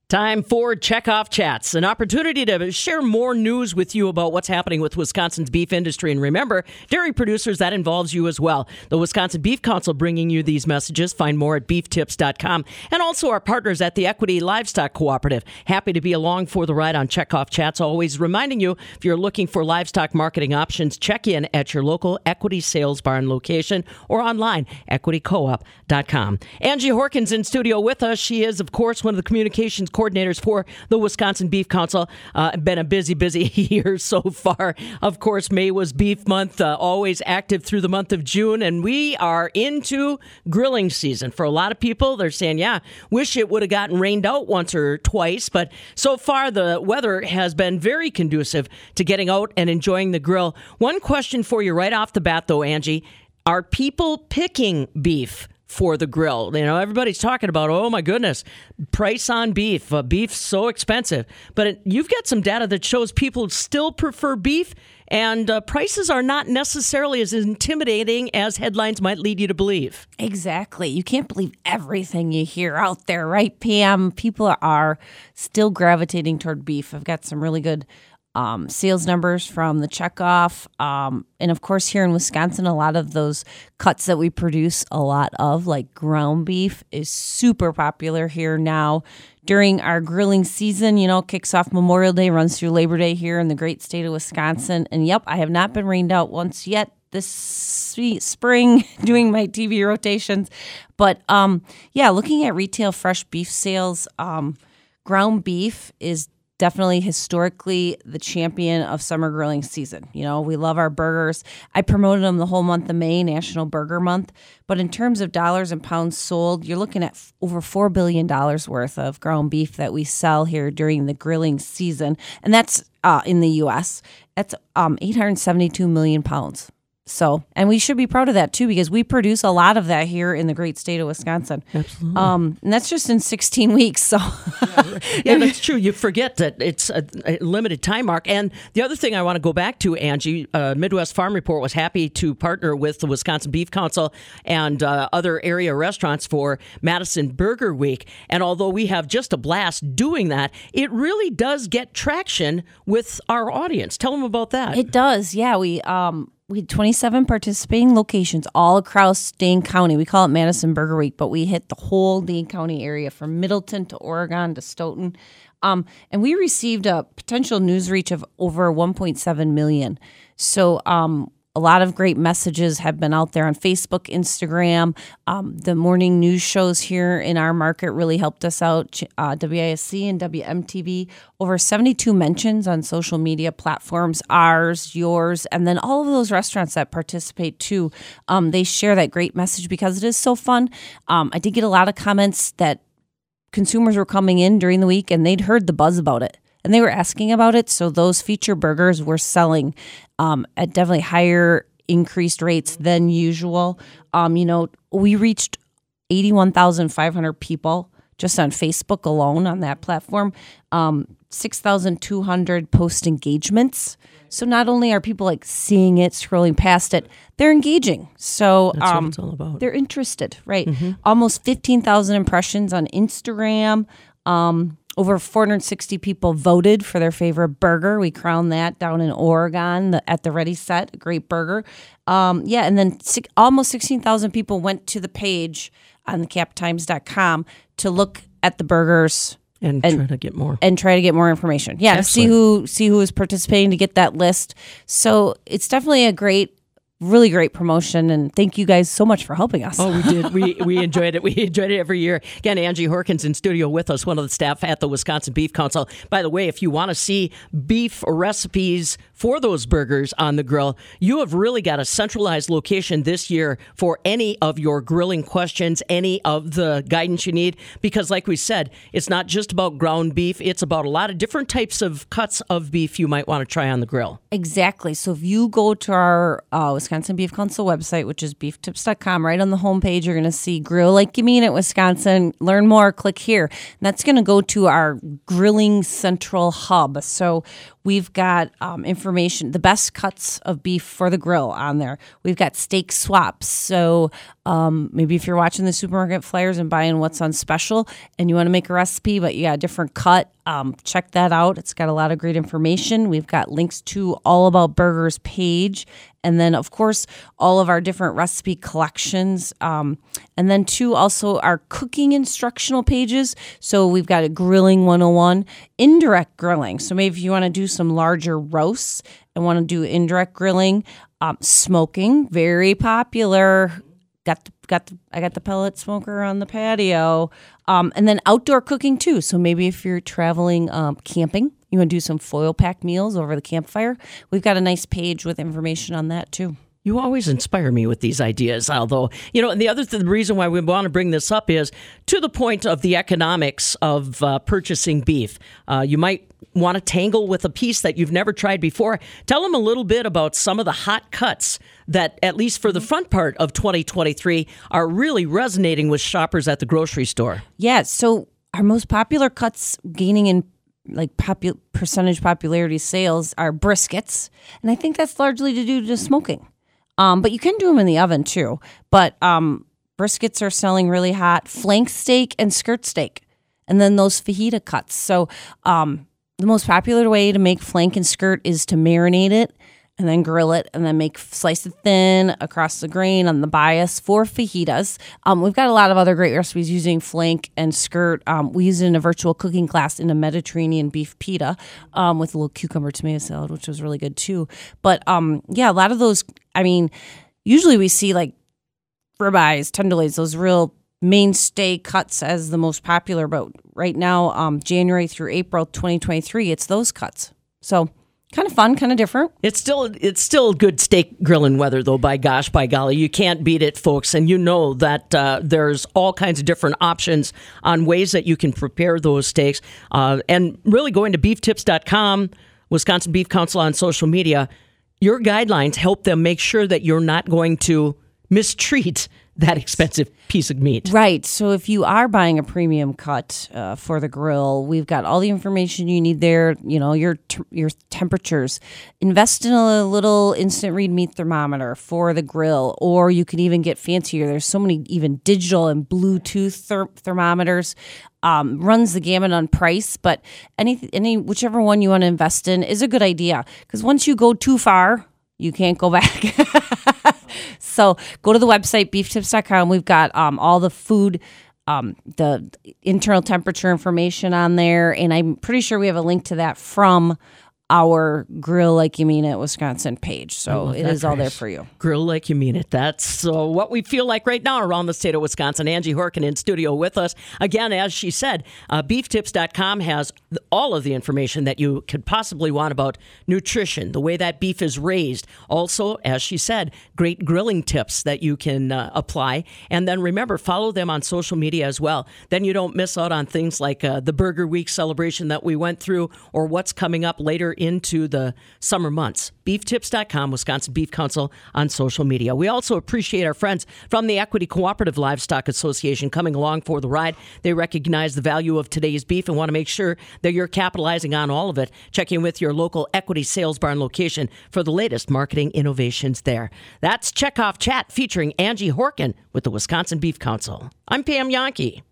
Time for Checkoff Chats, an opportunity to share more news with you about what's happening with Wisconsin's beef industry. And remember, dairy producers, that involves you as well. The Wisconsin Beef Council bringing you these messages. Find more at beeftips.com. And also our partners at the Equity Livestock Cooperative. Happy to be along for the ride on Checkoff Chats. Always reminding you, if you're looking for livestock marketing options, check in at your local Equity Sales Barn location or online, equitycoop.com. Angie Horkins in studio with us. She is, of course, one of the communications coordinators for the Wisconsin Beef Council. Been a busy year so far. Of course, May was Beef Month, always active through the month of June, and we are into grilling season. For a lot of people, they're saying, yeah, wish it would have gotten rained out once or twice, but so far the weather has been very conducive to getting out and enjoying the grill. One question for you right off the bat, though, Angie. Are people picking beef for the grill? You know, everybody's talking about, oh my goodness, price on beef. Beef's so expensive. But you've got some data that shows people still prefer beef, and prices are not necessarily as intimidating as headlines might lead you to believe. Exactly. You can't believe everything you hear out there, right, Pam? People are still gravitating toward beef. I've got some really good sales numbers from the Checkoff. And of course, here in Wisconsin, a lot of those cuts that we produce a lot of, like ground beef, is super popular here now. During our grilling season, kicks off Memorial Day, runs through Labor Day here in the great state of Wisconsin. And yep, I have not been rained out once yet this spring doing my TV rotations. But looking at retail fresh beef sales, ground beef is definitely historically the champion of summer grilling season. We love our burgers. I promoted them the whole month of May, National Burger Month. But in terms of dollars and pounds sold, you're looking at over $4 billion worth of ground beef that we sell here during the grilling season. And that's in the U.S. That's 872 million pounds. So, and we should be proud of that too, because we produce a lot of that here in the great state of Wisconsin. Absolutely. And that's just in 16 weeks. So, yeah, that's true. You forget that it's a limited time mark. And the other thing I want to go back to, Angie, Midwest Farm Report was happy to partner with the Wisconsin Beef Council and other area restaurants for Madison Burger Week. And although we have just a blast doing that, it really does get traction with our audience. Tell them about that. It does. Yeah, we had 27 participating locations all across Dane County. We call it Madison Burger Week, but we hit the whole Dane County area from Middleton to Oregon to Stoughton. And we received a potential news reach of over 1.7 million. So a lot of great messages have been out there on Facebook, Instagram. The morning news shows here in our market really helped us out. WISC and WMTV, over 72 mentions on social media platforms, ours, yours, and then all of those restaurants that participate too. They share that great message because it is so fun. I did get a lot of comments that consumers were coming in during the week and they'd heard the buzz about it. And they were asking about it, so those feature burgers were selling at definitely higher increased rates than usual. We reached 81,500 people just on Facebook alone on that platform, 6,200 post engagements. So not only are people seeing it, scrolling past it, they're engaging. So that's what it's all about. They're interested, right? Mm-hmm. Almost 15,000 impressions on Instagram. Over 460 people voted for their favorite burger. We crowned that down in Oregon at the Ready Set, a great burger. And then almost 16,000 people went to the page on thecaptimes.com to look at the burgers and try to get more. And try to get more information. Yeah, excellent. To see who is participating, to get that list. So it's definitely a really great promotion, and thank you guys so much for helping us. Oh, we did. We enjoyed it. We enjoyed it every year. Again, Angie Horkins in studio with us, one of the staff at the Wisconsin Beef Council. By the way, if you want to see beef recipes for those burgers on the grill, you have really got a centralized location this year for any of your grilling questions, any of the guidance you need, because like we said, it's not just about ground beef. It's about a lot of different types of cuts of beef you might want to try on the grill. Exactly. So if you go to our Wisconsin Beef Council website, which is beeftips.com. Right on the homepage, you're going to see Grill Like You Mean It, Wisconsin. Learn more, click here. And that's going to go to our Grilling Central hub. So we've got information, the best cuts of beef for the grill on there. We've got steak swaps. So maybe if you're watching the supermarket flyers and buying what's on special and you want to make a recipe, but you got a different cut, check that out. It's got a lot of great information. We've got links to All About Burgers page. And then, of course, all of our different recipe collections. And then, too, also our cooking instructional pages. So we've got a Grilling 101, indirect grilling. So maybe if you want to do some larger roasts and want to do indirect grilling, smoking, very popular. I got the pellet smoker on the patio. And then outdoor cooking, too. So maybe if you're traveling camping, you want to do some foil pack meals over the campfire, we've got a nice page with information on that, too. You always inspire me with these ideas, although, and the reason why we want to bring this up is to the point of the economics of purchasing beef. You might want to tangle with a piece that you've never tried before. Tell them a little bit about some of the hot cuts that, at least for the front part of 2023, are really resonating with shoppers at the grocery store. Yeah, so our most popular cuts gaining in percentage popularity sales are briskets, and I think that's largely due to smoking. But you can do them in the oven too. But briskets are selling really hot. Flank steak and skirt steak, and then those fajita cuts. So the most popular way to make flank and skirt is to marinate it and then grill it and then slice it thin across the grain on the bias for fajitas. We've got a lot of other great recipes using flank and skirt. We use it in a virtual cooking class in a Mediterranean beef pita with a little cucumber tomato salad, which was really good too. But a lot of those, usually we see like ribeyes, tenderloins, those real mainstay cuts as the most popular. But right now, January through April 2023, it's those cuts. So kind of fun, kind of different. It's still good steak grilling weather, though, by golly. You can't beat it, folks. And you know that there's all kinds of different options on ways that you can prepare those steaks. And really going to beeftips.com, Wisconsin Beef Council on social media, your guidelines help them make sure that you're not going to mistreat that expensive piece of meat. Right. So if you are buying a premium cut for the grill, we've got all the information you need there, your temperatures. Invest in a little instant read meat thermometer for the grill, or you can even get fancier. There's so many even digital and Bluetooth thermometers. Runs the gamut on price, but whichever one you want to invest in is a good idea, because once you go too far, you can't go back. So go to the website, beeftips.com. We've got all the food, the internal temperature information on there. And I'm pretty sure we have a link to that from our Grill Like You Mean It Wisconsin page. So it is all there for you. Grill Like You Mean It. That's what we feel like right now around the state of Wisconsin. Angie Horkin in studio with us. Again, as she said, beeftips.com has all of the information that you could possibly want about nutrition, the way that beef is raised. Also, as she said, great grilling tips that you can apply. And then remember, follow them on social media as well. Then you don't miss out on things like the Burger Week celebration that we went through, or what's coming up later into the summer months. Beeftips.com, Wisconsin Beef Council on social media. We also appreciate our friends from the Equity Cooperative Livestock Association coming along for the ride. They recognize the value of today's beef and want to make sure that you're capitalizing on all of it. Check in with your local Equity Sales Barn location for the latest marketing innovations there. That's Checkoff Chat featuring Angie Horkin with the Wisconsin Beef Council. I'm Pam Yonke.